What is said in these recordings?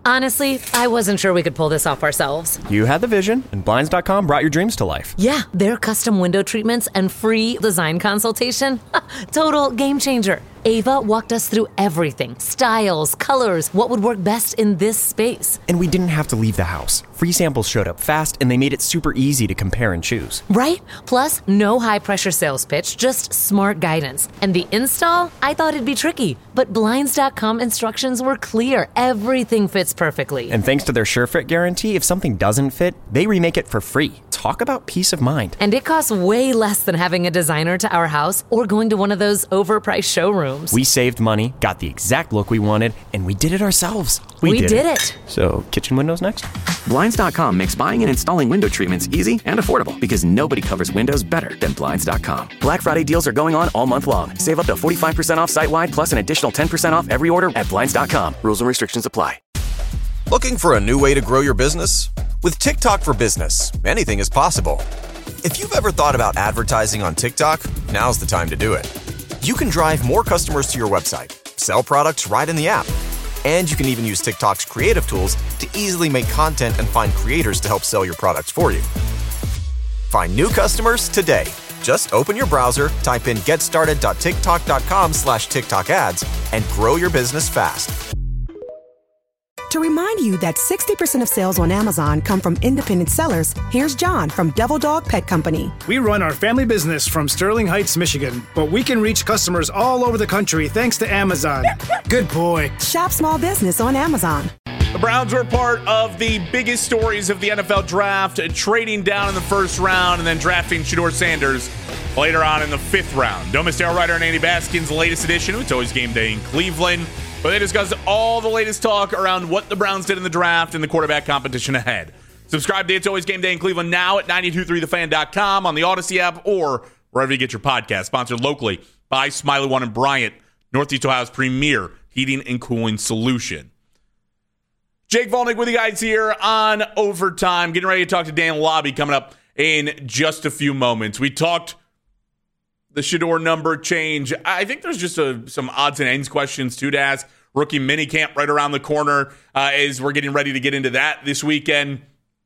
Honestly, I wasn't sure we could pull this off ourselves. You had the vision, and Blinds.com brought your dreams to life. Yeah, their custom window treatments and free design consultation. Total game changer. Ava walked us through everything. Styles, colors, what would work best in this space. And we didn't have to leave the house. Free samples showed up fast, and they made it super easy to compare and choose. Right? Plus, no high-pressure sales pitch, just smart guidance. And the install? I thought it'd be tricky. But Blinds.com instructions were clear. Everything fits perfectly. And thanks to their SureFit guarantee, if something doesn't fit, they remake it for free. Talk about peace of mind. And it costs way less than having a designer to our house or going to one of those overpriced showrooms. We saved money, got the exact look we wanted, and we did it ourselves. We did it. So, kitchen windows next? Blinds.com makes buying and installing window treatments easy and affordable because nobody covers windows better than Blinds.com. Black Friday deals are going on all month long. Save up to 45% off site-wide plus an additional 10% off every order at Blinds.com. Rules and restrictions apply. Looking for a new way to grow your business? With TikTok for Business, anything is possible. If you've ever thought about advertising on TikTok, now's the time to do it. You can drive more customers to your website, sell products right in the app, and you can even use TikTok's creative tools to easily make content and find creators to help sell your products for you. Find new customers today. Just open your browser, type in getstarted.tiktok.com/TikTok ads, and grow your business fast. To remind you that 60% of sales on Amazon come from independent sellers, here's John from Devil Dog Pet Company. We run our family business from Sterling Heights, Michigan, but we can reach customers all over the country thanks to Amazon. Good boy. Shop small business on Amazon. The Browns were part of the biggest stories of the NFL draft, trading down in the first round and then drafting Shedeur Sanders later on in the fifth round. Domus Darrell Ryder and Andy Baskin's latest edition of It's Always Game Day in Cleveland, where they discuss all the latest talk around what the Browns did in the draft and the quarterback competition ahead. Subscribe to It's Always Game Day in Cleveland now at 923thefan.com, on the Odyssey app, or wherever you get your podcast. Sponsored locally by Smiley One and Bryant, Northeast Ohio's premier heating and cooling solution. Jake Volnick with you guys here on Overtime. Getting ready to talk to Dan Lobby coming up in just a few moments. We talked the Shedeur number change. I think there's just some odds and ends questions too to ask. Rookie minicamp right around the corner as we're getting ready to get into that this weekend.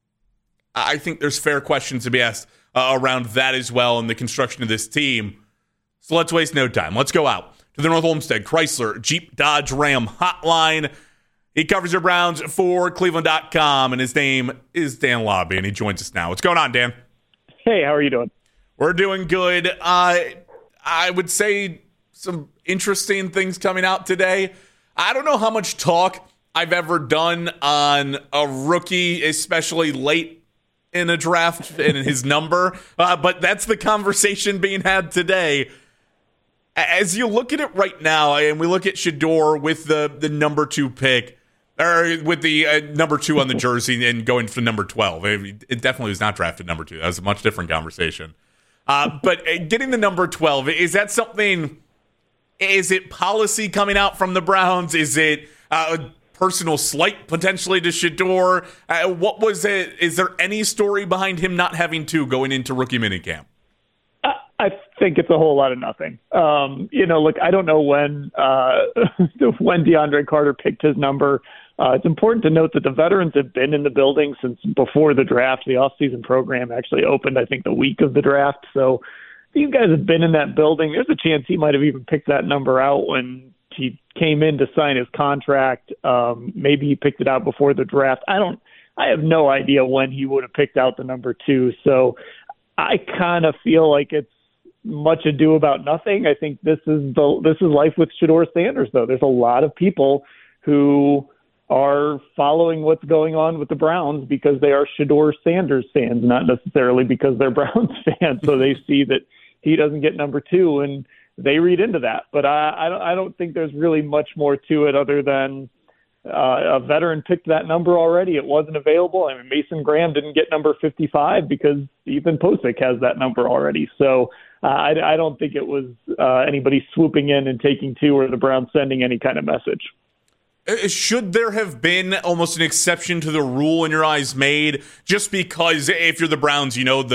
I think there's fair questions to be asked around that as well and the construction of this team. So let's waste no time. Let's go out to the North Olmsted Chrysler Jeep Dodge Ram hotline. He covers your Browns for Cleveland.com, and his name is Dan Lobby, and he joins us now. What's going on, Dan? Hey, how are you doing? We're doing good. I would say some interesting things coming out today. I don't know how much talk I've ever done on a rookie, especially late in a draft and his number, but that's the conversation being had today. As you look at it right now, and we look at Shedeur with the number 2 pick, or with the number 2 on the jersey and going for number 12. It definitely was not drafted number 2. That was a much different conversation. But getting the number 12, is that something, is it policy coming out from the Browns? Is it a personal slight potentially to Shedeur? What was it? Is there any story behind him not having 2 going into rookie minicamp? I think it's a whole lot of nothing. Look, I don't know when DeAndre Carter picked his number. It's important to note that the veterans have been in the building since before the draft. The off-season program actually opened, I think, the week of the draft. So these guys have been in that building. There's a chance he might have even picked that number out when he came in to sign his contract. Maybe he picked it out before the draft. I have no idea when he would have picked out the number 2. So I kind of feel like it's much ado about nothing. I think this is life with Shedeur Sanders, though. There's a lot of people who are following what's going on with the Browns because they are Shedeur Sanders fans, not necessarily because they're Browns fans. So they see that he doesn't get number 2 and they read into that. But I don't think there's really much more to it other than a veteran picked that number already. It wasn't available. I mean, Mason Graham didn't get number 55 because Ethan Posick has that number already. So I don't think it was anybody swooping in and taking 2 or the Browns sending any kind of message. Should there have been almost an exception to the rule in your eyes made just because if you're the Browns, the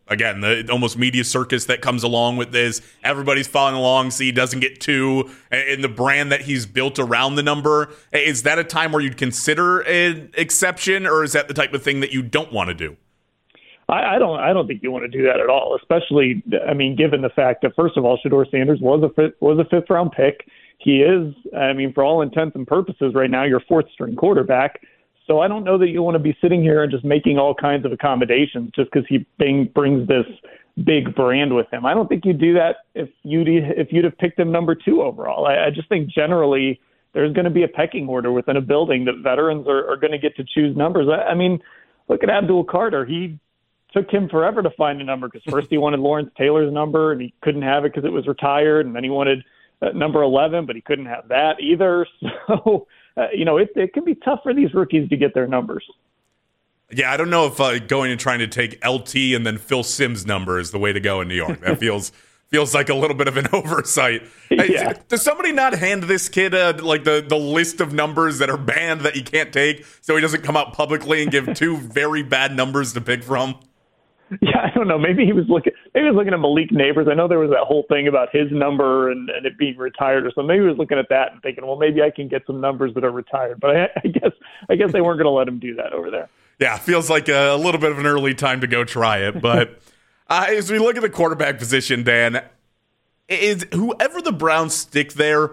again, the almost media circus that comes along with this. Everybody's following along so he doesn't get two, and the brand that he's built around the number. Is that a time where you'd consider an exception, or is that the type of thing that you don't want to do? I don't think you want to do that at all, especially, I mean, given the fact that, first of all, Shedeur Sanders was a fifth-round pick. He is, I mean, for all intents and purposes right now, your fourth-string quarterback. So I don't know that you want to be sitting here and just making all kinds of accommodations just because he brings this big brand with him. I don't think you'd do that if you'd have picked him number 2 overall. I just think generally there's going to be a pecking order within a building that veterans are going to get to choose numbers. I mean, look at Abdul Carter. He took him forever to find a number because first he wanted Lawrence Taylor's number and he couldn't have it because it was retired, and then he wanted number 11, but he couldn't have that either. So, it can be tough for these rookies to get their numbers. Yeah, I don't know if going and trying to take LT and then Phil Simms' number is the way to go in New York. That feels like a little bit of an oversight. Yeah. Does somebody not hand this kid like the list of numbers that are banned that he can't take so he doesn't come out publicly and give 2 very bad numbers to pick from? Yeah, I don't know. Maybe he was looking at Malik Neighbors. I know there was that whole thing about his number and it being retired or something. Maybe he was looking at that and thinking, well, maybe I can get some numbers that are retired. But I guess they weren't going to let him do that over there. Yeah, feels like a little bit of an early time to go try it. But as we look at the quarterback position, Dan, is whoever the Browns stick there,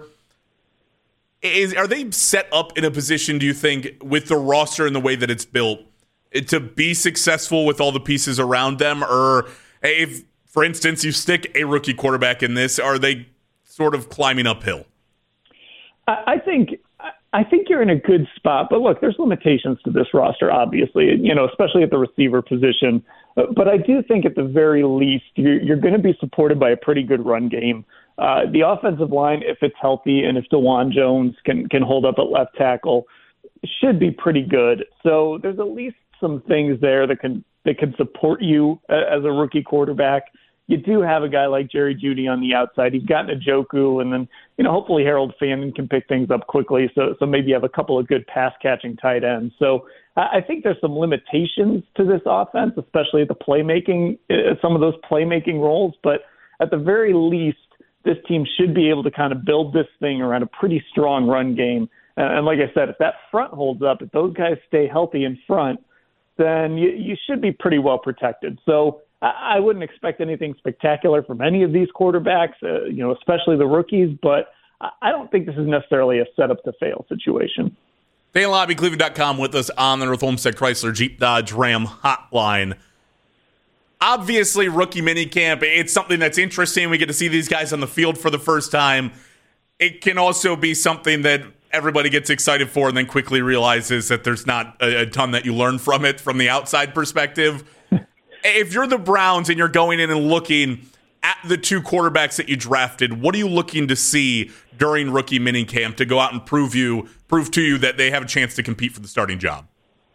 are they set up in a position, do you think, with the roster and the way that it's built, to be successful with all the pieces around them? Or if, for instance, you stick a rookie quarterback in this, are they sort of climbing uphill? I think you're in a good spot. But look, there's limitations to this roster, obviously, especially at the receiver position. But I do think at the very least, you're going to be supported by a pretty good run game. The offensive line, if it's healthy and if DeJuan Jones can hold up at left tackle, should be pretty good. So there's at least some things there that can support you as a rookie quarterback. You do have a guy like Jerry Jeudy on the outside. He's got Njoku, and then hopefully Harold Fannin can pick things up quickly. So maybe you have a couple of good pass catching tight ends. So I think there's some limitations to this offense, especially at the playmaking, some of those playmaking roles. But at the very least, this team should be able to kind of build this thing around a pretty strong run game. And like I said, if that front holds up, if those guys stay healthy in front, then you should be pretty well protected. So I wouldn't expect anything spectacular from any of these quarterbacks, especially the rookies, but I don't think this is necessarily a setup-to-fail situation. Dan Labbe, Cleveland.com, with us on the North Olmsted Chrysler Jeep Dodge Ram hotline. Obviously, rookie minicamp, it's something that's interesting. We get to see these guys on the field for the first time. It can also be something that everybody gets excited for and then quickly realizes that there's not a ton that you learn from it from the outside perspective. If you're the Browns and you're going in and looking at the 2 quarterbacks that you drafted, what are you looking to see during rookie minicamp to go out and prove to you that they have a chance to compete for the starting job?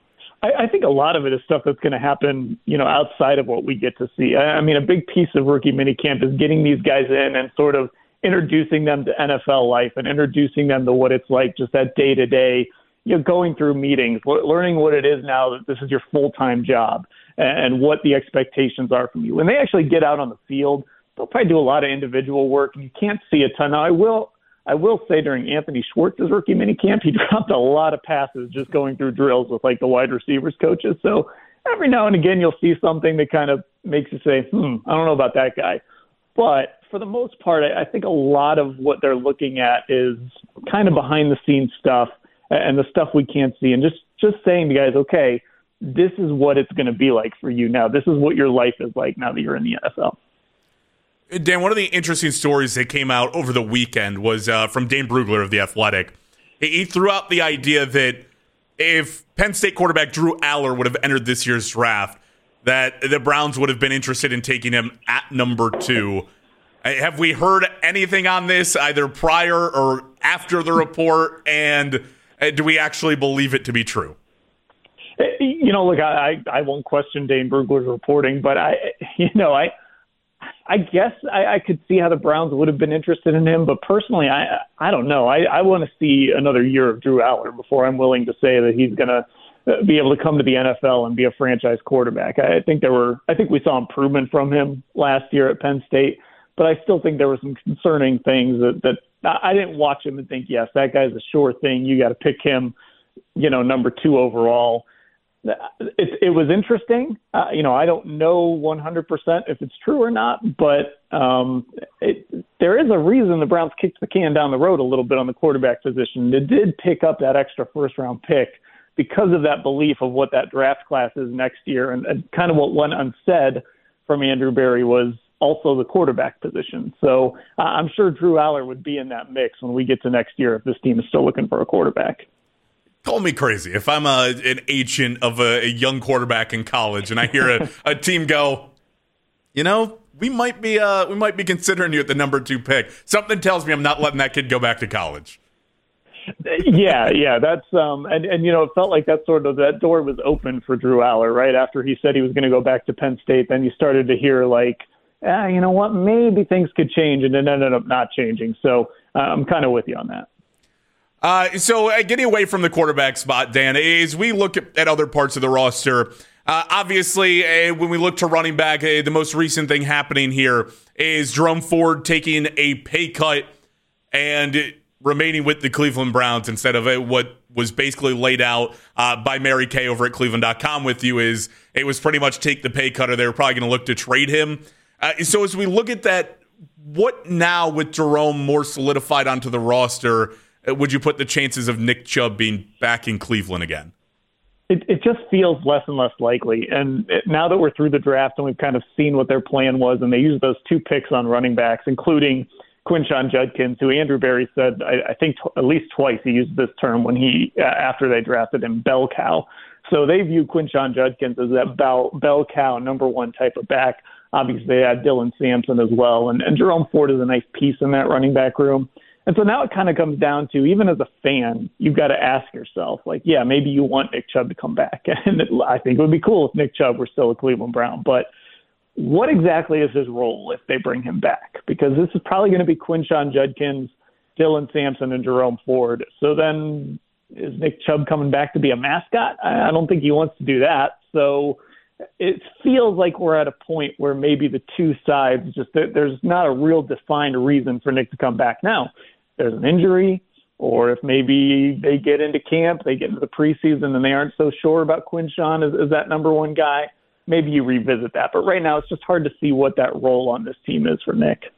I think a lot of it is stuff that's going to happen, outside of what we get to see. I mean, a big piece of rookie minicamp is getting these guys in and sort of introducing them to NFL life and introducing them to what it's like just that day-to-day, going through meetings, learning what it is now that this is your full-time job and what the expectations are from you. When they actually get out on the field, they'll probably do a lot of individual work, and you can't see a ton. Now, I will say during Anthony Schwartz's rookie minicamp, he dropped a lot of passes just going through drills with like the wide receivers coaches. So every now and again, you'll see something that kind of makes you say, I don't know about that guy. But for the most part, I think a lot of what they're looking at is kind of behind the scenes stuff and the stuff we can't see, and just saying to guys, okay, this is what it's going to be like for you now. This is what your life is like now that you're in the NFL. Dan, one of the interesting stories that came out over the weekend was from Dane Brugler of The Athletic. He threw out the idea that if Penn State quarterback Drew Aller would have entered this year's draft, that the Browns would have been interested in taking him at number 2. Have we heard anything on this, either prior or after the report, and do we actually believe it to be true? Look, I won't question Dane Brugler's reporting, but I guess I could see how the Browns would have been interested in him, but personally, I don't know. I want to see another year of Drew Aller before I'm willing to say that he's going to be able to come to the NFL and be a franchise quarterback. I think we saw improvement from him last year at Penn State, but I still think there were some concerning things that I didn't watch him and think, yes, that guy's a sure thing. You got to pick him, number 2 overall. It was interesting. I don't know 100% if it's true or not, but there is a reason the Browns kicked the can down the road a little bit on the quarterback position. They did pick up that extra first-round pick because of that belief of what that draft class is next year. And kind of what went unsaid from Andrew Berry was also the quarterback position. So I'm sure Drew Aller would be in that mix when we get to next year if this team is still looking for a quarterback. Call me crazy. If I'm an agent of a young quarterback in college and I hear a team go, we might be considering you at the number 2 pick. Something tells me I'm not letting that kid go back to college. Yeah, that's and it felt like that door was open for Drew Aller right after he said he was going to go back to Penn State. Then you started to hear you know what, maybe things could change, and it ended up not changing. So I'm kind of with you on that. So getting away from the quarterback spot, Dan, as we look at other parts of the roster, obviously when we look to running back, the most recent thing happening here is Jerome Ford taking a pay cut and remaining with the Cleveland Browns instead of what was basically laid out by Mary Kay over at Cleveland.com with you. Is it was pretty much take the pay cut or they were probably going to look to trade him. So as we look at that, what now with Jerome more solidified onto the roster, would you put the chances of Nick Chubb being back in Cleveland again? It just feels less and less likely. And now that we're through the draft and we've kind of seen what their plan was, and they used those 2 picks on running backs, including Quinshon Judkins, who Andrew Berry said, I think at least twice he used this term when after they drafted him, bell cow. So they view Quinshon Judkins as that bell cow number 1 type of back. Obviously, they had Dylan Sampson as well, and Jerome Ford is a nice piece in that running back room. And so now it kind of comes down to, even as a fan, you've got to ask yourself, maybe you want Nick Chubb to come back. And I think it would be cool if Nick Chubb were still a Cleveland Brown. But what exactly is his role if they bring him back? Because this is probably going to be Quinshon Judkins, Dylan Sampson, and Jerome Ford. So then is Nick Chubb coming back to be a mascot? I don't think he wants to do that. So it feels like we're at a point where maybe the 2 sides there's not a real defined reason for Nick to come back. Now, there's an injury, or if maybe they get into camp, they get into the preseason and they aren't so sure about Quinshon as that number 1 guy, maybe you revisit that. But right now it's just hard to see what that role on this team is for Nick.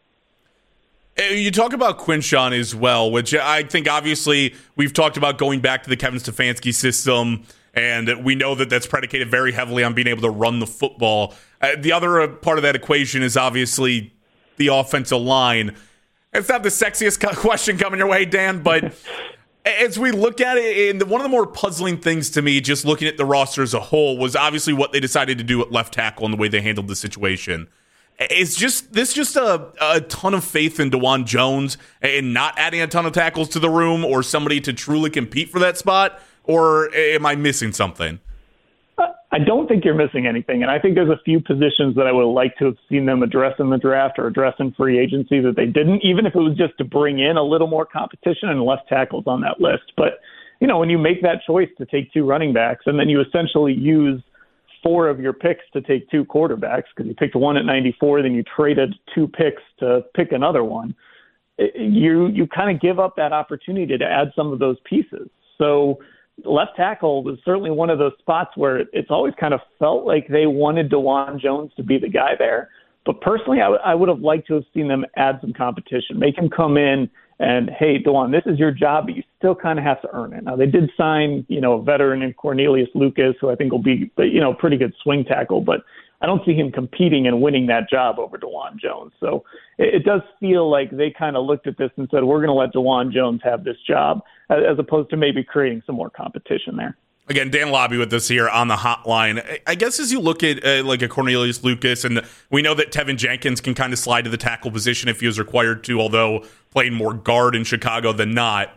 You talk about Quinshon as well, which I think obviously we've talked about going back to the Kevin Stefanski system, and we know that that's predicated very heavily on being able to run the football. The other part of that equation is obviously the offensive line. It's not the sexiest question coming your way, Dan, but as we look at it, and one of the more puzzling things to me, just looking at the roster as a whole, was obviously what they decided to do at left tackle and the way they handled the situation. It's just a ton of faith in DeJuan Jones and not adding a ton of tackles to the room or somebody to truly compete for that spot, or am I missing something? I don't think you're missing anything, and I think there's a few positions that I would like to have seen them address in the draft or address in free agency that they didn't, even if it was just to bring in a little more competition, and left tackles on that list. But, when you make that choice to take 2 running backs and then you essentially use 4 of your picks to take 2 quarterbacks because you picked 1 at 94, then you traded 2 picks to pick another one, you kind of give up that opportunity to add some of those pieces. So left tackle was certainly one of those spots where it's always kind of felt like they wanted DeJuan Jones to be the guy there. But personally, I would have liked to have seen them add some competition, make him come in and, hey, DeJuan, this is your job, but you still kind of have to earn it. Now, they did sign, a veteran in Cornelius Lucas, who I think will be, pretty good swing tackle, but I don't see him competing and winning that job over DeJuan Jones. So it does feel like they kind of looked at this and said, we're going to let DeJuan Jones have this job, as opposed to maybe creating some more competition there. Again, Dan Lobby with us here on the hotline. I guess as you look at like a Cornelius Lucas, and we know that Tevin Jenkins can kind of slide to the tackle position if he was required to, although playing more guard in Chicago than not.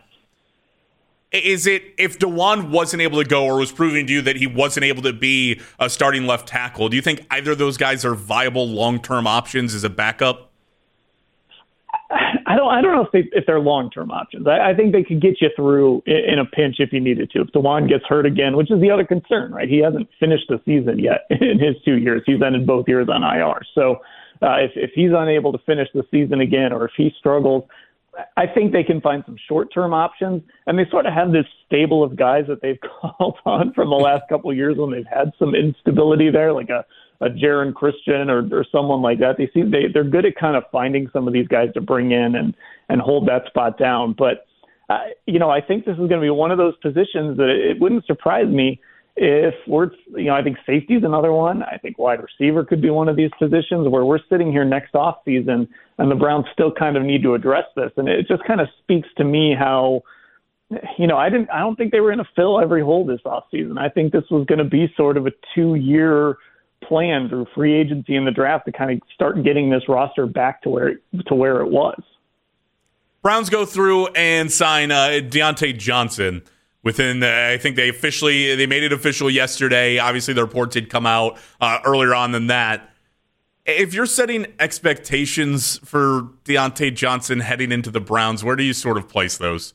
Is it, if DeJuan wasn't able to go or was proving to you that he wasn't able to be a starting left tackle, do you think either of those guys are viable long-term options as a backup? I don't know if they're long-term options. I think they could get you through in a pinch if you needed to. If DeJuan gets hurt again, which is the other concern, right? He hasn't finished the season yet in his 2 years. He's ended both years on IR. So if he's unable to finish the season again, or if he struggles, I think they can find some short-term options. And they sort of have this stable of guys that they've called on from the last couple of years when they've had some instability there, like a Jaron Christian or someone like that. They're good at kind of finding some of these guys to bring in and hold that spot down. But, I think this is going to be one of those positions that it wouldn't surprise me if I think safety is another one. I think wide receiver could be one of these positions where we're sitting here next offseason and the Browns still kind of need to address this. And it just kind of speaks to me how, I don't think they were going to fill every hole this offseason. I think this was going to be sort of a 2-year plan through free agency and the draft to kind of start getting this roster back to where it was. Browns go through and sign Deontay Johnson within, I think they made it official yesterday. Obviously, the reports did come out earlier on than that. If you're setting expectations for Deontay Johnson heading into the Browns, where do you sort of place those?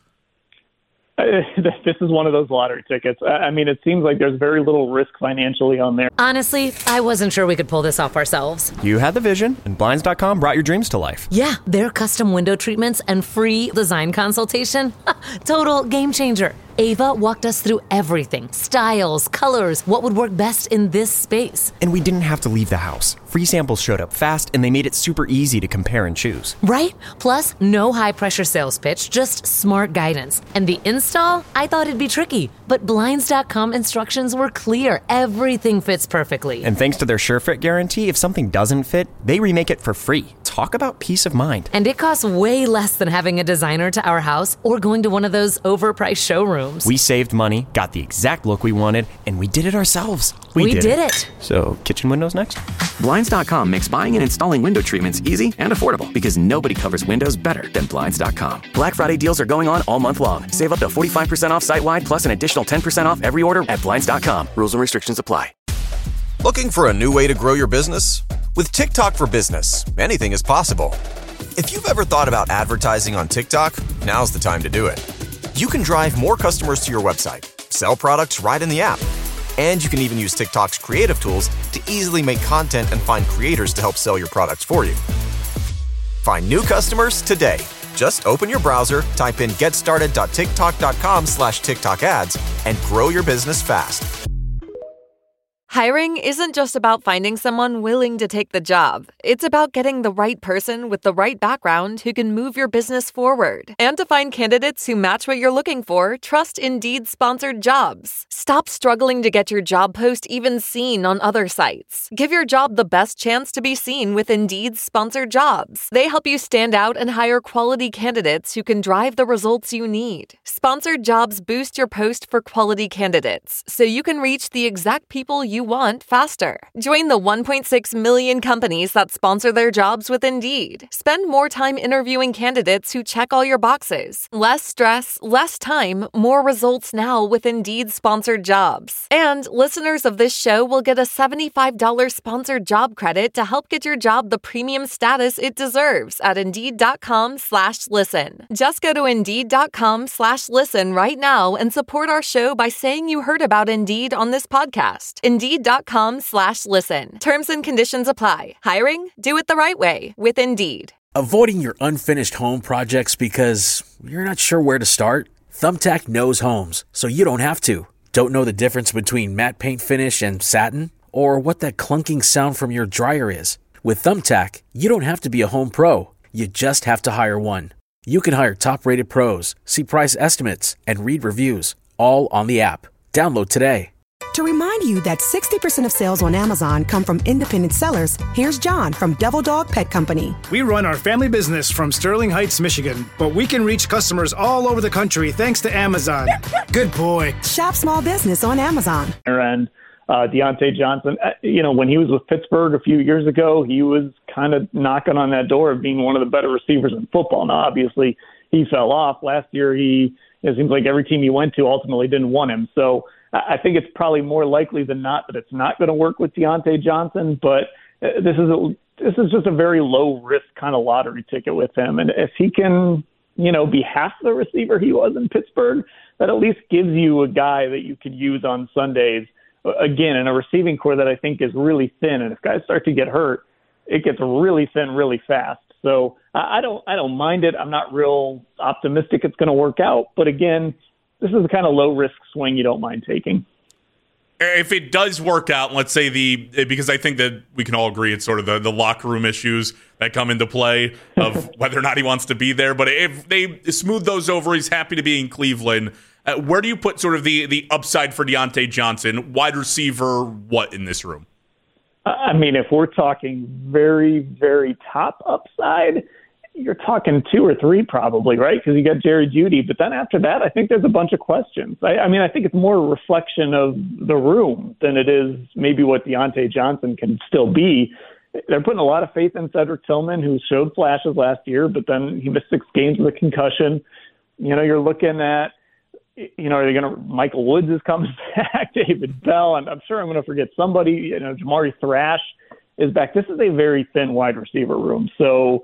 This is one of those lottery tickets. I mean, it seems like there's very little risk financially on there. Honestly, I wasn't sure we could pull this off ourselves. You had the vision, and Blinds.com brought your dreams to life. Yeah, their custom window treatments and free design consultation. Total game changer. Ava walked us through everything. Styles, colors, what would work best in this space. And we didn't have to leave the house. Free samples showed up fast, and they made it super easy to compare and choose. Right? Plus, no high-pressure sales pitch, just smart guidance. And the install? I thought it'd be tricky, but Blinds.com instructions were clear. Everything fits perfectly. And thanks to their SureFit guarantee, if something doesn't fit, they remake it for free. Talk about peace of mind. And it costs way less than having a designer to our house or going to one of those overpriced showrooms. We saved money, got the exact look we wanted, and we did it ourselves. We did it. So, kitchen windows next? Blinds.com makes buying and installing window treatments easy and affordable because nobody covers windows better than Blinds.com. Black Friday deals are going on all month long. Save up to 45% off site-wide plus an additional 10% off every order at Blinds.com. Rules and restrictions apply. Looking for a new way to grow your business? With TikTok for Business, anything is possible. If you've ever thought about advertising on TikTok, now's the time to do it. You can drive more customers to your website, sell products right in the app, and you can even use TikTok's creative tools to easily make content and find creators to help sell your products for you. Find new customers today. Just open your browser, type in getstarted.tiktok.com/TikTok ads, and grow your business fast. Hiring isn't just about finding someone willing to take the job. It's about getting the right person with the right background who can move your business forward. And to find candidates who match what you're looking for, trust Indeed-sponsored jobs. Stop struggling to get your job post even seen on other sites. Give your job the best chance to be seen with Indeed-sponsored jobs. They help you stand out and hire quality candidates who can drive the results you need. Sponsored jobs boost your post for quality candidates, so you can reach the exact people you want faster. Join the 1.6 million companies that sponsor their jobs with Indeed. Spend more time interviewing candidates who check all your boxes. Less stress, less time, more results now with Indeed-sponsored jobs. And listeners of this show will get a $75 sponsored job credit to help get your job the premium status it deserves at Indeed.com/listen. Just go to Indeed.com/listen right now and support our show by saying you heard about Indeed on this podcast. Indeed.com/listen. Terms and conditions apply. Hiring? Do it the right way with Indeed. Avoiding your unfinished home projects because you're not sure where to start? Thumbtack knows homes, so you don't have to. Don't know the difference between matte paint finish and satin? Or what that clunking sound from your dryer is? With Thumbtack, you don't have to be a home pro. You just have to hire one. You can hire top-rated pros, see price estimates, and read reviews, all on the app. Download today. To remind you that 60% of sales on Amazon come from independent sellers, here's John from Devil Dog Pet Company. We run our family business from Sterling Heights, Michigan, but we can reach customers all over the country thanks to Amazon. Good boy. Shop small business on Amazon. And Deontay Johnson, when he was with Pittsburgh a few years ago, he was kind of knocking on that door of being one of the better receivers in football. Now, obviously, he fell off. Last year, it seems like every team he went to ultimately didn't want him. So I think it's probably more likely than not that it's not going to work with Deontay Johnson, but this is is just a very low risk kind of lottery ticket with him. And if he can, be half the receiver he was in Pittsburgh, that at least gives you a guy that you could use on Sundays, again, in a receiving core that I think is really thin. And if guys start to get hurt, it gets really thin really fast. So I don't mind it. I'm not real optimistic it's going to work out. But again, this is the kind of low risk swing you don't mind taking. If it does work out, let's say because I think that we can all agree it's sort of the locker room issues that come into play of whether or not he wants to be there. But if they smooth those over, he's happy to be in Cleveland. Where do you put sort of the upside for Diontae Johnson, wide receiver, what in this room? I mean, if we're talking very, very top upside, you're talking 2 or 3 probably, right? Because you got Jerry Jeudy. But then after that, I think there's a bunch of questions. I think it's more a reflection of the room than it is maybe what Diontae Johnson can still be. They're putting a lot of faith in Cedric Tillman, who showed flashes last year, but then he missed 6 games with a concussion. You're looking at, are they going to, Michael Woods is coming back, David Bell, and I'm sure I'm going to forget somebody, Jamari Thrash is back. This is a very thin wide receiver room. So,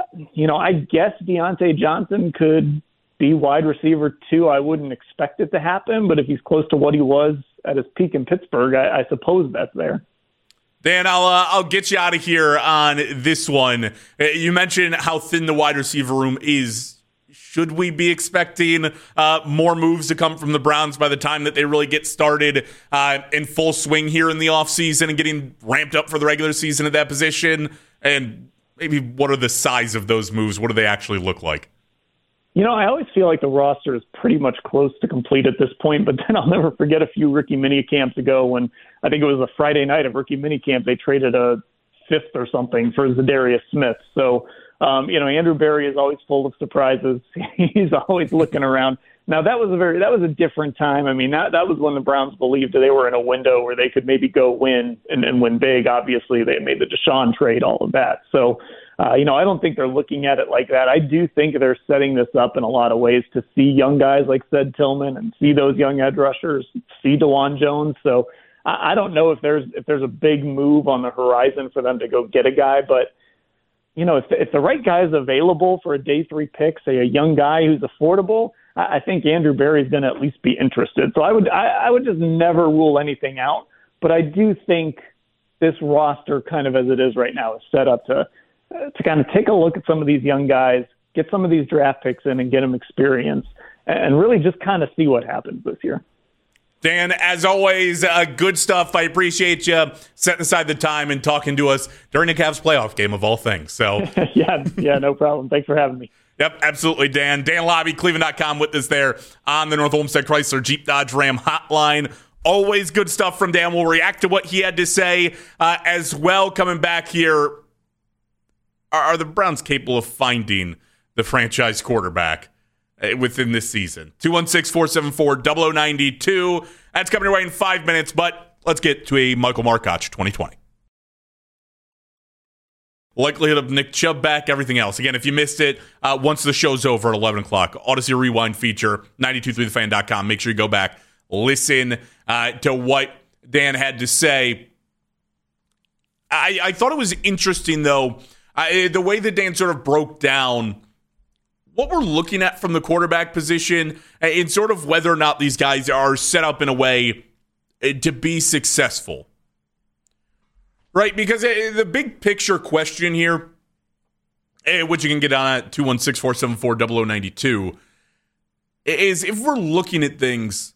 I guess Diontae Johnson could be wide receiver 2. I wouldn't expect it to happen, but if he's close to what he was at his peak in Pittsburgh, I suppose that's there. Dan, I'll get you out of here on this one. You mentioned how thin the wide receiver room is. Should we be expecting more moves to come from the Browns by the time that they really get started in full swing here in the offseason and getting ramped up for the regular season at that position? And maybe what are the size of those moves? What do they actually look like? I always feel like the roster is pretty much close to complete at this point, but then I'll never forget a few rookie minicamps ago when I think it was a Friday night of rookie minicamp, they traded a 5th or something for Zadarius Smith. So, Andrew Berry is always full of surprises. He's always looking around. Now, that was a different time. I mean, that was when the Browns believed that they were in a window where they could maybe go win and win big. Obviously, they made the Deshaun trade, all of that. So, I don't think they're looking at it like that. I do think they're setting this up in a lot of ways to see young guys like Ced Tillman and see those young edge rushers, see DeJuan Jones. So I don't know if there's a big move on the horizon for them to go get a guy, but if the right guy is available for a day 3 pick, say a young guy who's affordable, I think Andrew Berry is going to at least be interested. So I would just never rule anything out. But I do think this roster, kind of as it is right now, is set up to kind of take a look at some of these young guys, get some of these draft picks in and get them experience, and really just kind of see what happens this year. Dan, as always, good stuff. I appreciate you setting aside the time and talking to us during the Cavs playoff game of all things. So yeah, no problem. Thanks for having me. Yep, absolutely, Dan. Dan Labbe, Cleveland.com with us there on the North Olmsted Chrysler Jeep Dodge Ram hotline. Always good stuff from Dan. We'll react to what he had to say as well. Coming back here, are the Browns capable of finding the franchise quarterback within this season? 216-474-0092. That's coming away in 5 minutes, but let's get to a Michael Markoch 2020. Likelihood of Nick Chubb back, everything else. Again, if you missed it, once the show's over at 11 o'clock, Odyssey Rewind feature, 923thefan.com. Make sure you go back, listen to what Dan had to say. I thought it was interesting, though, the way that Dan sort of broke down what we're looking at from the quarterback position and sort of whether or not these guys are set up in a way to be successful. Right? Because the big picture question here, which you can get on at 216-474-0092, is if we're looking at things,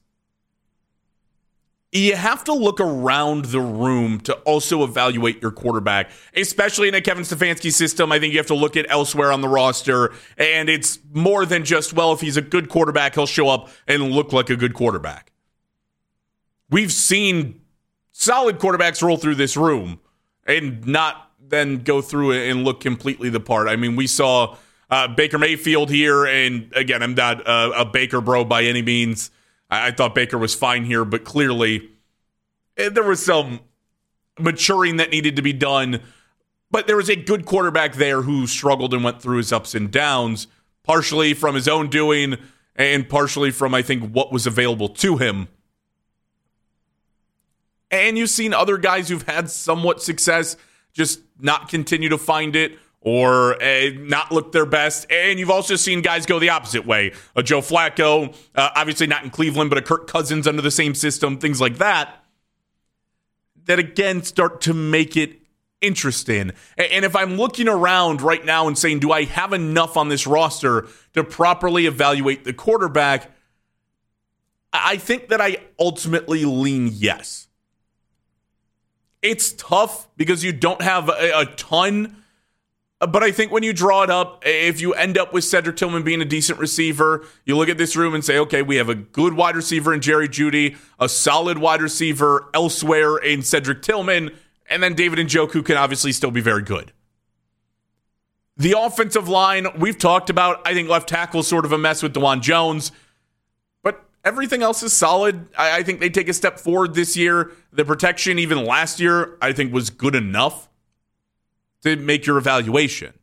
you have to look around the room to also evaluate your quarterback, especially in a Kevin Stefanski system. I think you have to look at elsewhere on the roster, and it's more than just, well, if he's a good quarterback, he'll show up and look like a good quarterback. We've seen solid quarterbacks roll through this room and not then go through it and look completely the part. I mean, we saw Baker Mayfield here, and again, I'm not a Baker bro by any means. I thought Baker was fine here, but clearly there was some maturing that needed to be done. But there was a good quarterback there who struggled and went through his ups and downs, partially from his own doing and partially from, I think, what was available to him. And you've seen other guys who've had somewhat success just not continue to find it or not look their best. And you've also seen guys go the opposite way. A Joe Flacco, obviously not in Cleveland, but a Kirk Cousins under the same system, things like that again start to make it interesting. And if I'm looking around right now and saying, do I have enough on this roster to properly evaluate the quarterback? I think that I ultimately lean yes. It's tough because you don't have a ton, but I think when you draw it up, if you end up with Cedric Tillman being a decent receiver, you look at this room and say, okay, we have a good wide receiver in Jerry Jeudy, a solid wide receiver elsewhere in Cedric Tillman, and then David Njoku can obviously still be very good. The offensive line, we've talked about. I think left tackle is sort of a mess with DeJuan Jones, but everything else is solid. I think they take a step forward this year. The protection, even last year, I think was good enough to make your evaluation.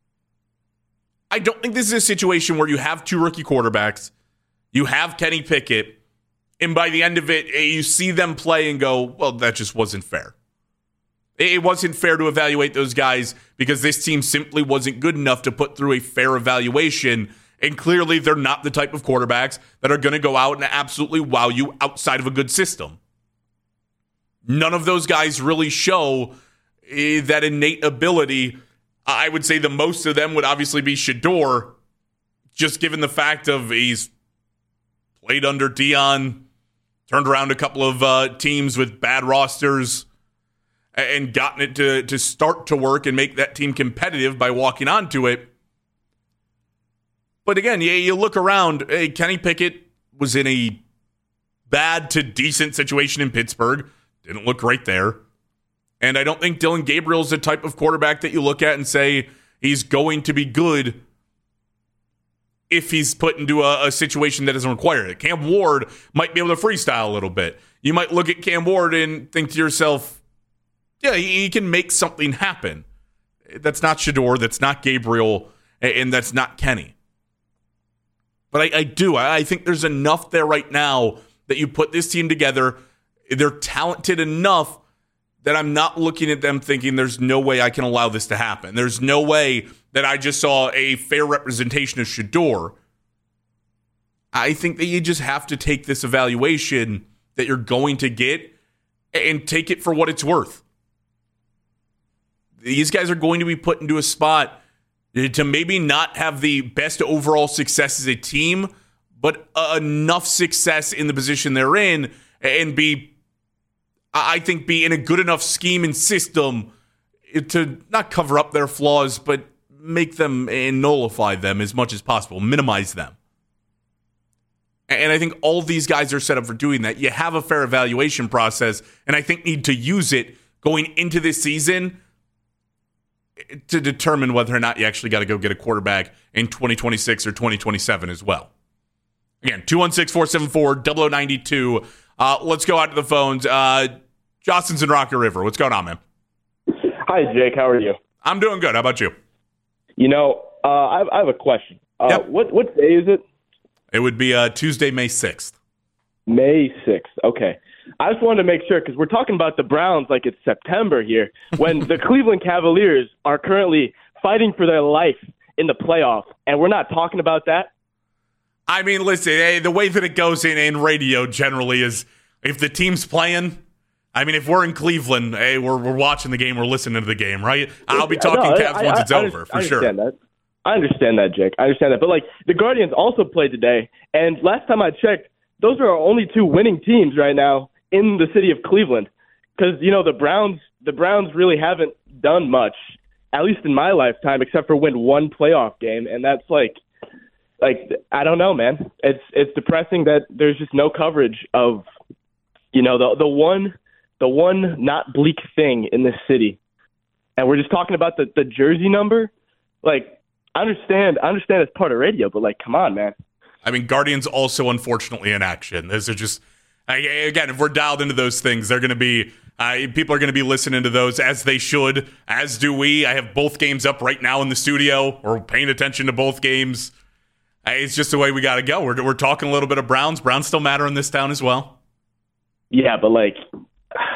I don't think this is a situation where you have two rookie quarterbacks, you have Kenny Pickett, and by the end of it, you see them play and go, well, that just wasn't fair. It wasn't fair to evaluate those guys because this team simply wasn't good enough to put through a fair evaluation. And clearly, they're not the type of quarterbacks that are going to go out and absolutely wow you outside of a good system. None of those guys really show that innate ability. I would say the most of them would obviously be Shedeur, just given the fact of he's played under Dion, turned around a couple of teams with bad rosters, and gotten it to start to work and make that team competitive by walking onto it. But again, you look around, Kenny Pickett was in a bad to decent situation in Pittsburgh. Didn't look great there. And I don't think Dylan Gabriel's the type of quarterback that you look at and say he's going to be good if he's put into a situation that doesn't require it. Cam Ward might be able to freestyle a little bit. You might look at Cam Ward and think to yourself, yeah, he can make something happen. That's not Shedeur, that's not Gabriel, and that's not Kenny. But I think there's enough there right now that you put this team together. They're talented enough that I'm not looking at them thinking there's no way I can allow this to happen. There's no way that I just saw a fair representation of Shedeur. I think that you just have to take this evaluation that you're going to get and take it for what it's worth. These guys are going to be put into a spot to maybe not have the best overall success as a team, but enough success in the position they're in and be in a good enough scheme and system to not cover up their flaws, but make them and nullify them as much as possible, minimize them. And I think all of these guys are set up for doing that. You have a fair evaluation process, and I think need to use it going into this season to determine whether or not you actually got to go get a quarterback in 2026 or 2027 as well. Again, 216-474-0092. Let's go out to the phones. Justin's in Rocky River. What's going on, man? Hi, Jake. How are you? I'm doing good. How about you? I have a question. Yep. What day is it? It would be Tuesday, May 6th. May 6th. Okay. I just wanted to make sure because we're talking about the Browns like it's September here when the Cleveland Cavaliers are currently fighting for their life in the playoff, and we're not talking about that. I mean, listen, the way that it goes in radio generally is if the team's playing, I mean, if we're in Cleveland, we're watching the game, we're listening to the game, right? I'll be talking Cavs once it's over, for sure. I understand that, Jake. I understand that. But, the Guardians also played today, and last time I checked, those are our only two winning teams right now in the city of Cleveland. Because, the Browns really haven't done much, at least in my lifetime, except for win one playoff game, and that's I don't know, man. It's depressing that there's just no coverage of, the one not bleak thing in this city. And we're just talking about the jersey number. I understand it's part of radio, but come on, man. I mean, Guardians also unfortunately in action. Those are just, again, if we're dialed into those things, they're going to be, people are going to be listening to those as they should, as do we. I have both games up right now in the studio. We're paying attention to both games. It's just the way we got to go. We're talking a little bit of Browns. Browns still matter in this town as well. Yeah, but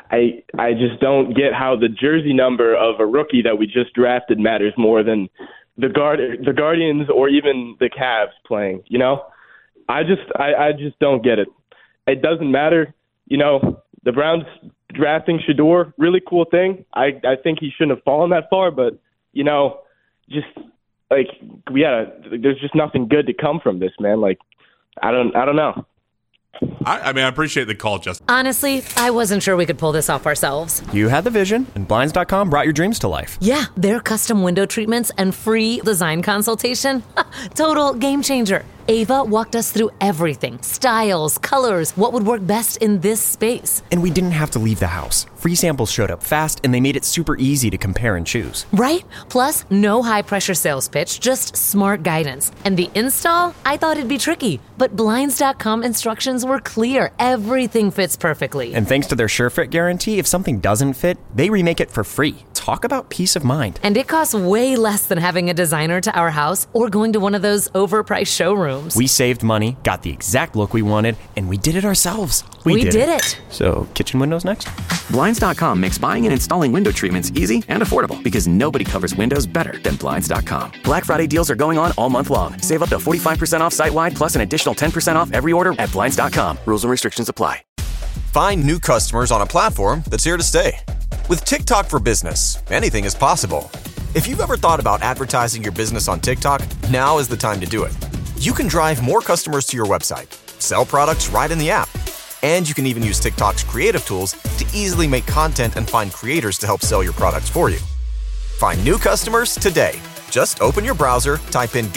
I just don't get how the jersey number of a rookie that we just drafted matters more than the Guardians or even the Cavs playing. You know, I just don't get it. It doesn't matter. You know, the Browns drafting Shedeur, really cool thing. I think he shouldn't have fallen that far, but you know, just like there's just nothing good to come from this, man. Like, I don't know. I mean, I appreciate the call, Justin. Honestly, I wasn't sure we could pull this off ourselves. You had the vision, and Blinds.com brought your dreams to life. Yeah, their custom window treatments and free design consultation. Total game changer. Ava walked us through everything. Styles, colors, what would work best in this space. And we didn't have to leave the house. Free samples showed up fast, and they made it super easy to compare and choose. Right? Plus, no high-pressure sales pitch, just smart guidance. And the install? I thought it'd be tricky, but Blinds.com instructions were clear. Everything fits perfectly. And thanks to their SureFit guarantee, if something doesn't fit, they remake it for free. Talk about peace of mind. And it costs way less than having a designer to our house or going to one of those overpriced showrooms. We saved money, got the exact look we wanted, and we did it ourselves. We did it. So, kitchen windows next? Blinds.com makes buying and installing window treatments easy and affordable because nobody covers windows better than Blinds.com. Black Friday deals are going on all month long. Save up to 45% off site-wide plus an additional 10% off every order at Blinds.com. Rules and restrictions apply. Find new customers on a platform that's here to stay. With TikTok for Business, anything is possible. If you've ever thought about advertising your business on TikTok, now is the time to do it. You can drive more customers to your website, sell products right in the app, and you can even use TikTok's creative tools to easily make content and find creators to help sell your products for you. Find new customers today. Just open your browser, type in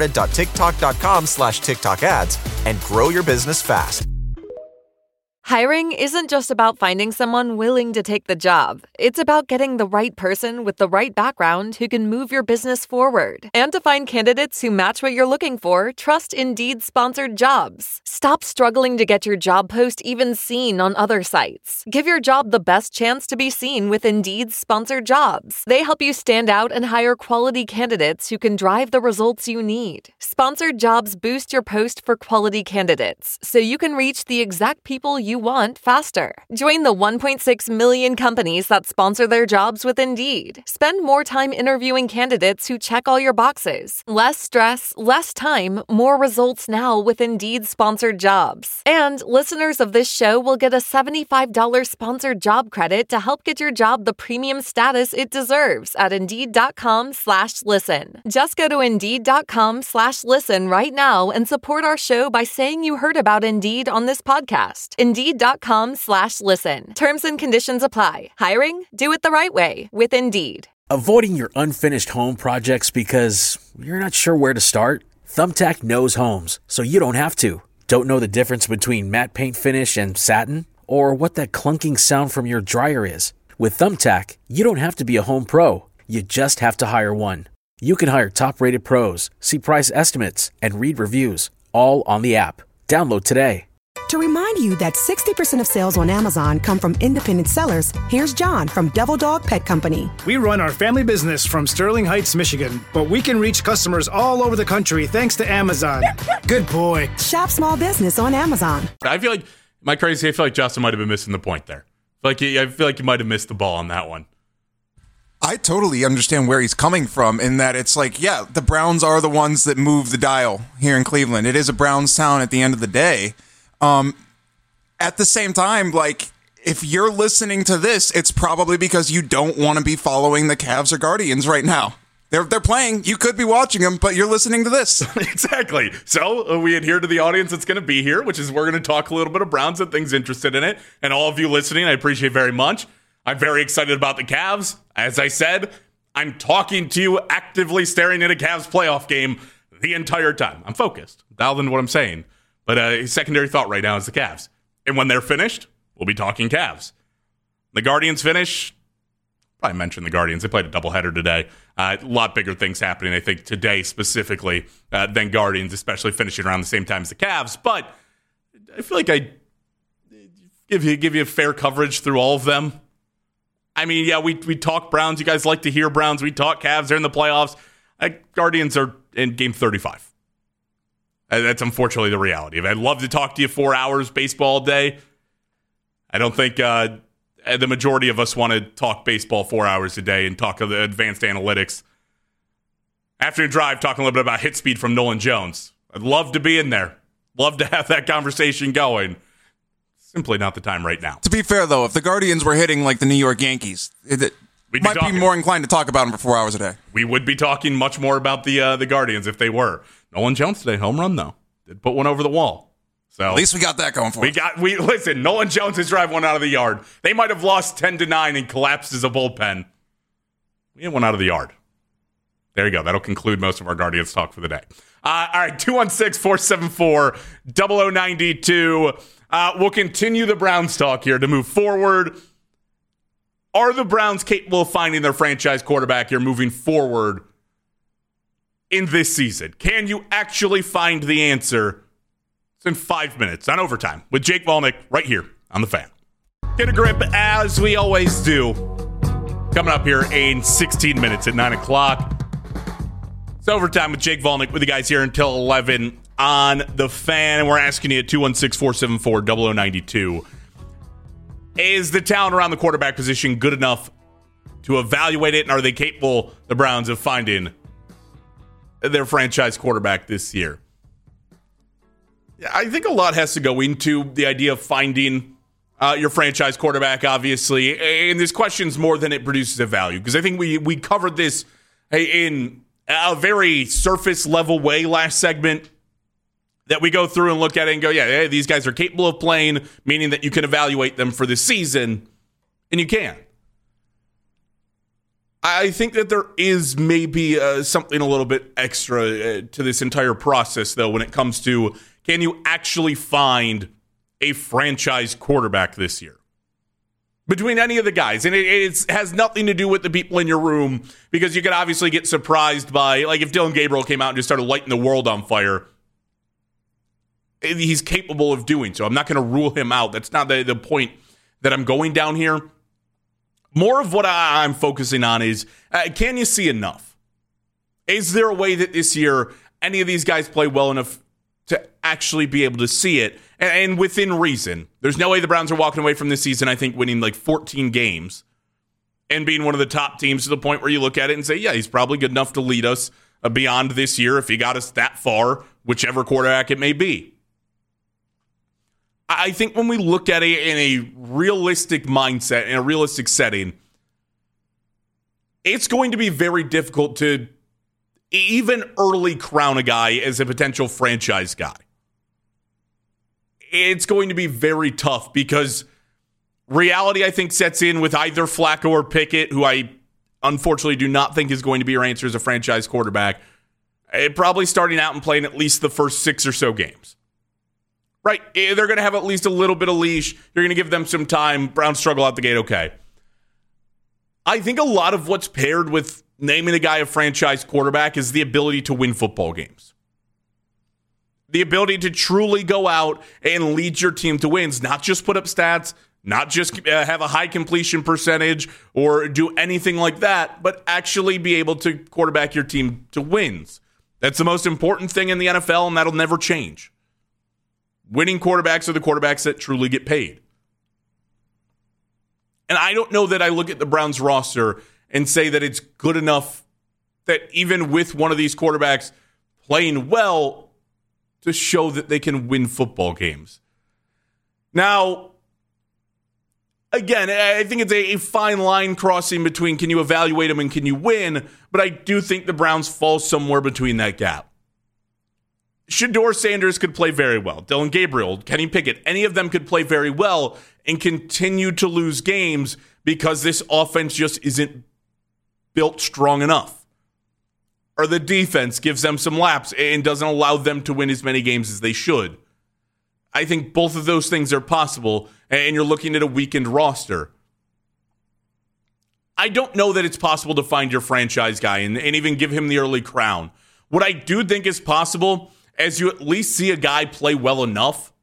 getstarted.tiktok.com/TikTok ads, and grow your business fast. Hiring isn't just about finding someone willing to take the job. It's about getting the right person with the right background who can move your business forward. And to find candidates who match what you're looking for, trust Indeed sponsored jobs. Stop struggling to get your job post even seen on other sites. Give your job the best chance to be seen with Indeed sponsored jobs. They help you stand out and hire quality candidates who can drive the results you need. Sponsored jobs boost your post for quality candidates, so you can reach the exact people you want faster. Join the 1.6 million companies that sponsor their jobs with Indeed. Spend more time interviewing candidates who check all your boxes. Less stress, less time, more results now with Indeed sponsored jobs. And listeners of this show will get a $75 sponsored job credit to help get your job the premium status it deserves at Indeed.com/listen. Just go to Indeed.com/listen right now and support our show by saying you heard about Indeed on this podcast. Indeed.com/listen. Terms and conditions apply. Hiring? Do it the right way with Indeed. Avoiding your unfinished home projects because you're not sure where to start? Thumbtack knows homes, so you don't have to. Don't know the difference between matte paint finish and satin? Or what that clunking sound from your dryer is? With Thumbtack, you don't have to be a home pro. You just have to hire one. You can hire top-rated pros, see price estimates, and read reviews, all on the app. Download today. To remind you that 60% of sales on Amazon come from independent sellers, here's John from Devil Dog Pet Company. We run our family business from Sterling Heights, Michigan, but we can reach customers all over the country thanks to Amazon. Good boy. Shop small business on Amazon. I feel like, am I crazy? I feel like Justin might have been missing the point there. I feel like you might have missed the ball on that one. I totally understand where he's coming from in that it's like, yeah, the Browns are the ones that move the dial here in Cleveland. It is a Browns town at the end of the day. At the same time, like, if you're listening to this, it's probably because you don't want to be following the Cavs or Guardians right now. They're playing. You could be watching them, but you're listening to this. Exactly. So we adhere to the audience that's going to be here, which is we're going to talk a little bit of Browns and things interested in it. And all of you listening, I appreciate very much. I'm very excited about the Cavs. As I said, I'm talking to you, actively staring at a Cavs playoff game the entire time. I'm focused, dialed into what I'm saying. But a secondary thought right now is the Cavs. And when they're finished, we'll be talking Cavs. The Guardians finish. Probably mentioned the Guardians. They played a doubleheader today. A lot bigger things happening, I think, today specifically than Guardians, especially finishing around the same time as the Cavs. But I feel like I give you fair coverage through all of them. I mean, yeah, we talk Browns. You guys like to hear Browns. We talk Cavs. They're in the playoffs. Guardians are in game 35. That's unfortunately the reality. I'd love to talk to you 4 hours baseball day. I don't think the majority of us want to talk baseball 4 hours a day and talk of the advanced analytics. Afternoon Drive, talking a little bit about hit speed from Nolan Jones. I'd love to be in there. Love to have that conversation going. Simply not the time right now. To be fair, though, if the Guardians were hitting like the New York Yankees, it might be more inclined to talk about them for 4 hours a day. We would be talking much more about the Guardians if they were. Nolan Jones today, home run, though. Did put one over the wall. So at least we got that going for us. Listen, Nolan Jones has drive one out of the yard. They might have lost 10-9 and collapsed as a bullpen. We had one out of the yard. There you go. That'll conclude most of our Guardians talk for the day. All right, 216-474-0092. We'll continue the Browns talk here to move forward. Are the Browns capable of finding their franchise quarterback here moving forward in this season? Can you actually find the answer? It's in 5 minutes on Overtime with Jake Volnick right here on The Fan. Get a grip as we always do. Coming up here in 16 minutes at 9 o'clock. It's Overtime with Jake Volnick with you guys here until 11 on The Fan. And we're asking you at 216-474-0092. Is the talent around the quarterback position good enough to evaluate it? And are they capable, the Browns, of finding their franchise quarterback this year? I think a lot has to go into the idea of finding your franchise quarterback, obviously. And this question's more than it produces a value. Because I think we covered this in a very surface level way last segment, that we go through and look at it and go, yeah, these guys are capable of playing, meaning that you can evaluate them for this season, and you can. I think that there is maybe something a little bit extra to this entire process, though, when it comes to, can you actually find a franchise quarterback this year? Between any of the guys. And it has nothing to do with the people in your room, because you could obviously get surprised by, like, if Dillon Gabriel came out and just started lighting the world on fire. He's capable of doing so. I'm not going to rule him out. That's not the point that I'm going down here. More of what I'm focusing on is, can you see enough? Is there a way that this year any of these guys play well enough to actually be able to see it? And within reason. There's no way the Browns are walking away from this season, I think, winning like 14 games and being one of the top teams to the point where you look at it and say, yeah, he's probably good enough to lead us beyond this year if he got us that far, whichever quarterback it may be. I think when we look at it in a realistic mindset, in a realistic setting, it's going to be very difficult to even early crown a guy as a potential franchise guy. It's going to be very tough because reality, I think, sets in with either Flacco or Pickett, who I unfortunately do not think is going to be your answer as a franchise quarterback, probably starting out and playing at least the first 6 or so games. Right, they're going to have at least a little bit of leash. You're going to give them some time. Browns struggle out the gate, okay. I think a lot of what's paired with naming a guy a franchise quarterback is the ability to win football games. The ability to truly go out and lead your team to wins, not just put up stats, not just have a high completion percentage or do anything like that, but actually be able to quarterback your team to wins. That's the most important thing in the NFL, and that'll never change. Winning quarterbacks are the quarterbacks that truly get paid. And I don't know that I look at the Browns roster and say that it's good enough that even with one of these quarterbacks playing well to show that they can win football games. Now, again, I think it's a fine line crossing between can you evaluate them and can you win, but I do think the Browns fall somewhere between that gap. Shedeur Sanders could play very well. Dillon Gabriel, Kenny Pickett, any of them could play very well and continue to lose games because this offense just isn't built strong enough. Or the defense gives them some laps and doesn't allow them to win as many games as they should. I think both of those things are possible, and you're looking at a weakened roster. I don't know that it's possible to find your franchise guy and even give him the early crown. What I do think is possible as you at least see a guy play well enough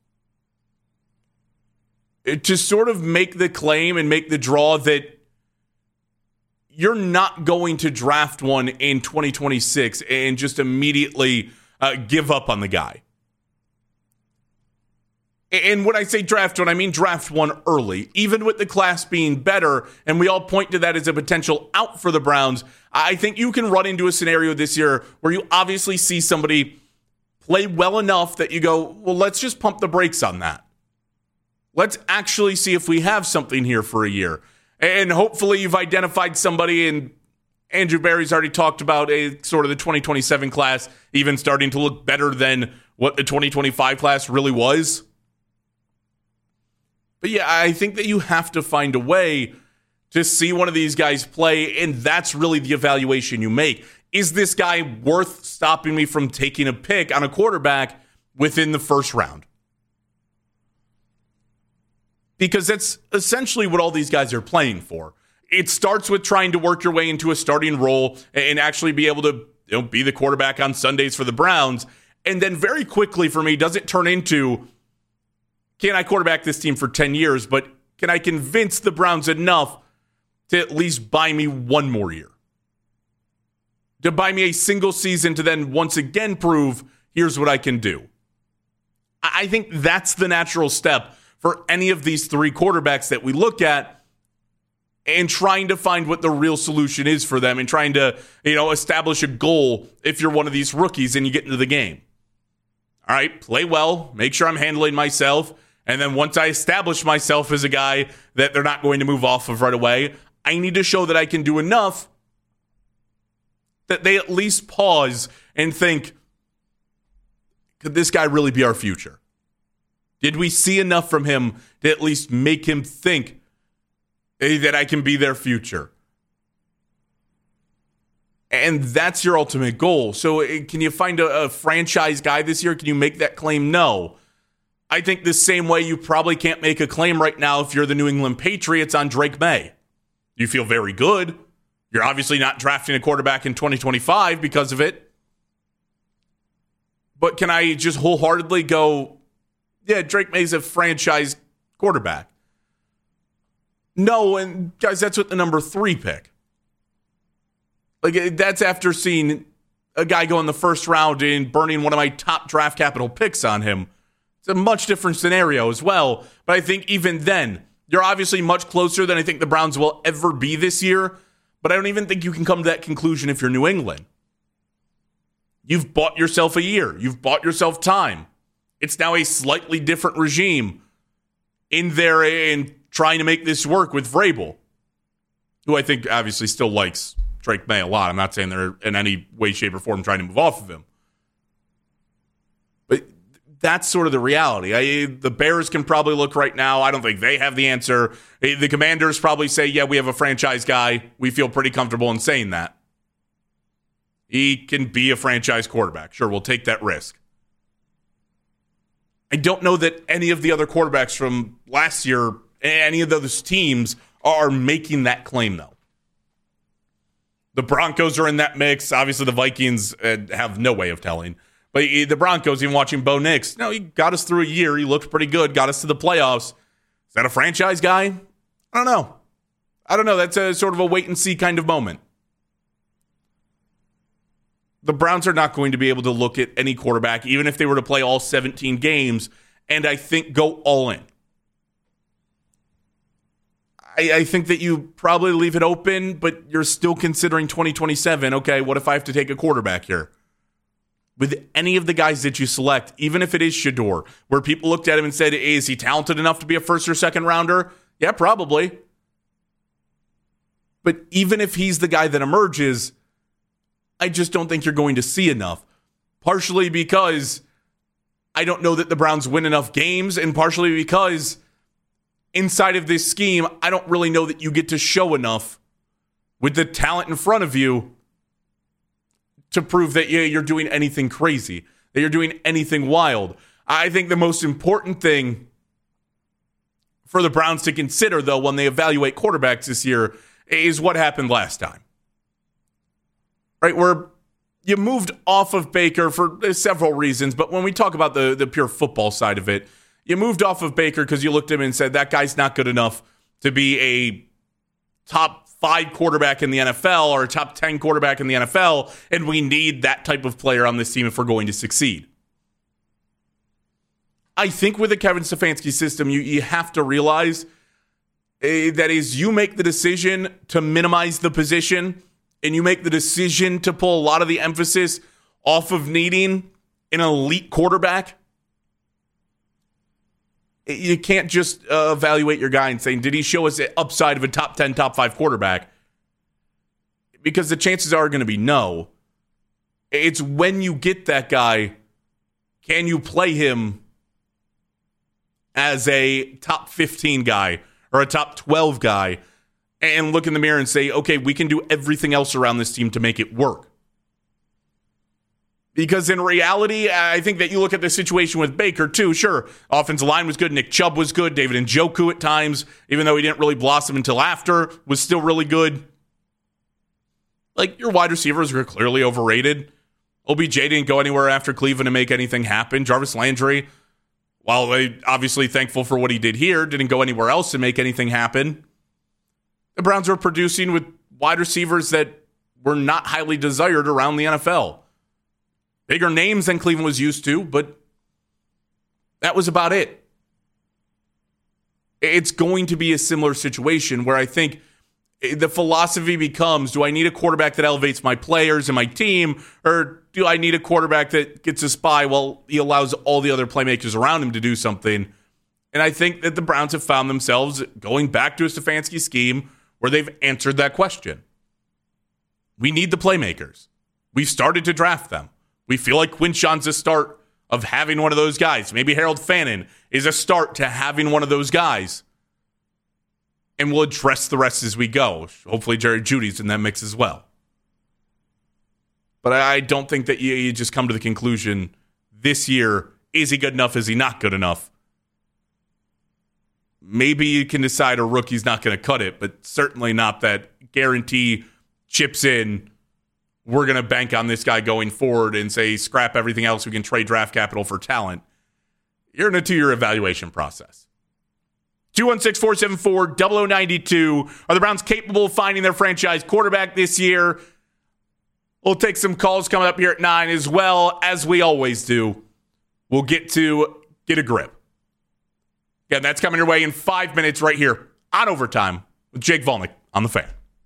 to sort of make the claim and make the draw that you're not going to draft one in 2026 and just immediately give up on the guy. And when I say draft one, I mean draft one early. Even with the class being better, and we all point to that as a potential out for the Browns, I think you can run into a scenario this year where you obviously see somebody play well enough that you go, well, let's just pump the brakes on that. Let's actually see if we have something here for a year. And hopefully you've identified somebody, and Andrew Berry's already talked about a sort of the 2027 class even starting to look better than what the 2025 class really was. But yeah, I think that you have to find a way to see one of these guys play, and that's really the evaluation you make. Is this guy worth stopping me from taking a pick on a quarterback within the first round? Because that's essentially what all these guys are playing for. It starts with trying to work your way into a starting role and actually be able to be the quarterback on Sundays for the Browns. And then very quickly for me, does it turn into, can I quarterback this team for 10 years, but can I convince the Browns enough to at least buy me one more year? To buy me a single season to then once again prove, here's what I can do. I think that's the natural step for any of these three quarterbacks that we look at, and trying to find what the real solution is for them and trying to, establish a goal if you're one of these rookies and you get into the game. All right, play well, make sure I'm handling myself, and then once I establish myself as a guy that they're not going to move off of right away, I need to show that I can do enough that they at least pause and think, could this guy really be our future? Did we see enough from him to at least make him think that I can be their future? And that's your ultimate goal. So can you find a franchise guy this year? Can you make that claim? No. I think the same way you probably can't make a claim right now if you're the New England Patriots on Drake May. You feel very good. You're obviously not drafting a quarterback in 2025 because of it. But can I just wholeheartedly go, yeah, Drake May's a franchise quarterback? No, and guys, that's with the number 3 pick. Like, that's after seeing a guy go in the first round and burning one of my top draft capital picks on him. It's a much different scenario as well. But I think even then, you're obviously much closer than I think the Browns will ever be this year. But I don't even think you can come to that conclusion if you're New England. You've bought yourself a year. You've bought yourself time. It's now a slightly different regime in there and trying to make this work with Vrabel, who I think obviously still likes Drake May a lot. I'm not saying they're in any way, shape, or form trying to move off of him. But that's sort of the reality. The Bears can probably look right now. I don't think they have the answer. The Commanders probably say, yeah, we have a franchise guy. We feel pretty comfortable in saying that. He can be a franchise quarterback. Sure, we'll take that risk. I don't know that any of the other quarterbacks from last year, any of those teams, are making that claim, though. The Broncos are in that mix. Obviously, the Vikings have no way of telling. But the Broncos, even watching Bo Nix, he got us through a year. He looked pretty good, got us to the playoffs. Is that a franchise guy? I don't know. That's a sort of a wait-and-see kind of moment. The Browns are not going to be able to look at any quarterback, even if they were to play all 17 games, and I think go all in. I think that you probably leave it open, but you're still considering 2027. Okay, what if I have to take a quarterback here? With any of the guys that you select, even if it is Shedeur, where people looked at him and said, hey, is he talented enough to be a first or second rounder? Yeah, probably. But even if he's the guy that emerges, I just don't think you're going to see enough. Partially because I don't know that the Browns win enough games, and partially because inside of this scheme, I don't really know that you get to show enough with the talent in front of you to prove that you're doing anything crazy, that you're doing anything wild. I think the most important thing for the Browns to consider, though, when they evaluate quarterbacks this year is what happened last time. Right, where you moved off of Baker for several reasons, but when we talk about the pure football side of it, you moved off of Baker because you looked at him and said, that guy's not good enough to be a top 5 quarterback in the NFL or a top 10 quarterback in the NFL, and we need that type of player on this team if we're going to succeed. I think with the Kevin Stefanski system, you have to realize that is you make the decision to minimize the position and you make the decision to pull a lot of the emphasis off of needing an elite quarterback. You can't just evaluate your guy and saying, did he show us the upside of a top 10, top 5 quarterback? Because the chances are going to be no. It's when you get that guy, can you play him as a top 15 guy or a top 12 guy and look in the mirror and say, okay, we can do everything else around this team to make it work. Because in reality, I think that you look at the situation with Baker too. Sure, offensive line was good. Nick Chubb was good. David Njoku at times, even though he didn't really blossom until after, was still really good. Like, your wide receivers were clearly overrated. OBJ didn't go anywhere after Cleveland to make anything happen. Jarvis Landry, while they obviously thankful for what he did here, didn't go anywhere else to make anything happen. The Browns were producing with wide receivers that were not highly desired around the NFL. Bigger names than Cleveland was used to, but that was about it. It's going to be a similar situation where I think the philosophy becomes, do I need a quarterback that elevates my players and my team, or do I need a quarterback that gets us by while he allows all the other playmakers around him to do something? And I think that the Browns have found themselves going back to a Stefanski scheme where they've answered that question. We need the playmakers. We've started to draft them. We feel like Quinshon's a start of having one of those guys. Maybe Harold Fannin is a start to having one of those guys. And we'll address the rest as we go. Hopefully Jerry Jeudy's in that mix as well. But I don't think that you just come to the conclusion this year, is he good enough? Is he not good enough? Maybe you can decide a rookie's not going to cut it, but certainly not that guarantee chips in. We're going to bank on this guy going forward and say, scrap everything else. We can trade draft capital for talent. You're in a 2-year evaluation process. 216-474-0092. Are the Browns capable of finding their franchise quarterback this year? We'll take some calls coming up here at 9 as well, as we always do. We'll get to Get a Grip. Again, that's coming your way in 5 minutes right here on Overtime with Jake Volnick on The Fan.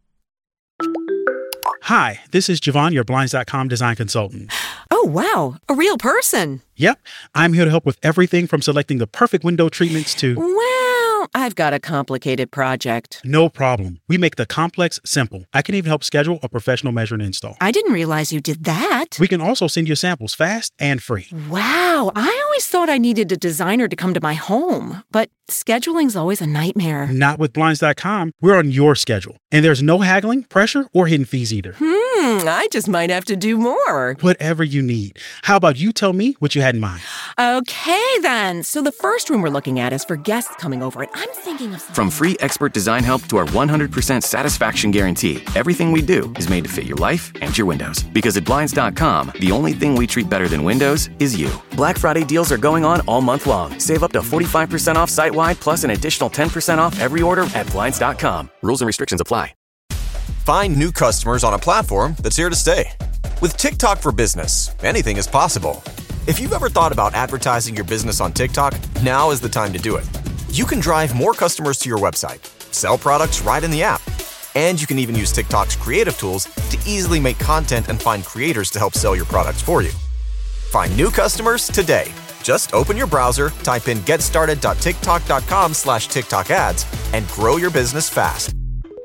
Hi, this is Javon, your Blinds.com design consultant. Oh, wow. A real person. Yep. I'm here to help with everything from selecting the perfect window treatments to... Well, I've got a complicated project. No problem. We make the complex simple. I can even help schedule a professional measure and install. I didn't realize you did that. We can also send you samples fast and free. Wow. I always thought I needed a designer to come to my home, but scheduling's always a nightmare. Not with Blinds.com. We're on your schedule. And there's no haggling, pressure, or hidden fees either. I just might have to do more. Whatever you need. How about you tell me what you had in mind? Okay, then. So the first room we're looking at is for guests coming over, and I'm thinking of something. From free expert design help to our 100% satisfaction guarantee, everything we do is made to fit your life and your windows. Because at Blinds.com, the only thing we treat better than windows is you. Black Friday deals are going on all month long. Save up to 45% off site-wide, plus an additional 10% off every order at Blinds.com. Rules and restrictions apply. Find new customers on a platform that's here to stay. With TikTok for Business, anything is possible. If you've ever thought about advertising your business on TikTok, now is the time to do it. You can drive more customers to your website, sell products right in the app, and you can even use TikTok's creative tools to easily make content and find creators to help sell your products for you. Find new customers today. Just open your browser, type in getstarted.tiktok.com/TikTok ads, and grow your business fast.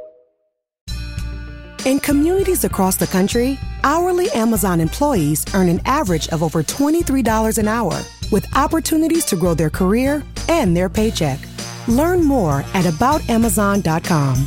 In communities across the country, hourly Amazon employees earn an average of over $23 an hour, with opportunities to grow their career and their paycheck. Learn more at aboutamazon.com.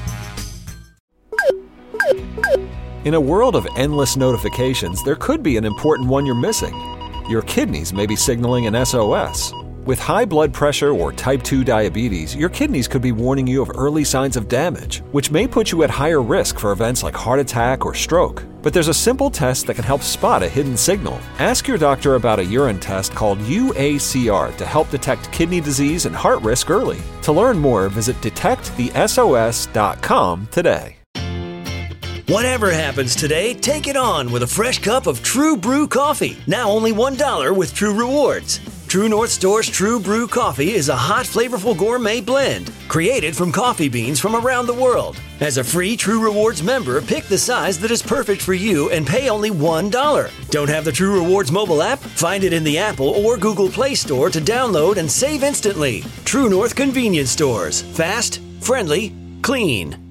In a world of endless notifications, there could be an important one you're missing. Your kidneys may be signaling an SOS. With high blood pressure or type 2 diabetes, your kidneys could be warning you of early signs of damage, which may put you at higher risk for events like heart attack or stroke. But there's a simple test that can help spot a hidden signal. Ask your doctor about a urine test called UACR to help detect kidney disease and heart risk early. To learn more, visit detectthesos.com today. Whatever happens today, take it on with a fresh cup of True Brew coffee. Now only $1 with True Rewards. True North Store's True Brew Coffee is a hot, flavorful gourmet blend created from coffee beans from around the world. As a free True Rewards member, pick the size that is perfect for you and pay only $1. Don't have the True Rewards mobile app? Find it in the Apple or Google Play Store to download and save instantly. True North Convenience Stores. Fast, friendly, clean.